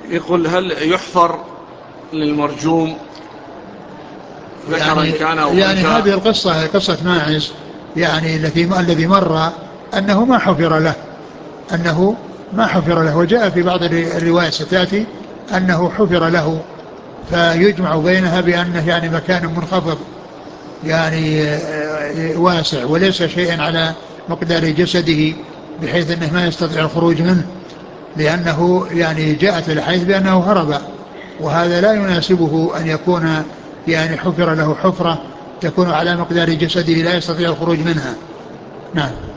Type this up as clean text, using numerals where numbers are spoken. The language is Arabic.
يقول هل يحفر للمرجوم ذكرا كان أو يعني أنثى؟ هذه القصة قصة ماعز، يعني الذي مر أنه ما حفر له، أنه ما حفر له، وجاء في بعض الروايات ستأتي أنه حفر له، فيجمع بينها بأنه يعني مكان منخفض يعني واسع، وليس شيئا على مقدار جسده بحيث أنه ما يستطيع الخروج منه، لأنه يعني جاءت الحديث بأنه هرب، وهذا لا يناسبه أن يكون يعني حفر له حفرة تكون على مقدار جسده لا يستطيع الخروج منها. نعم.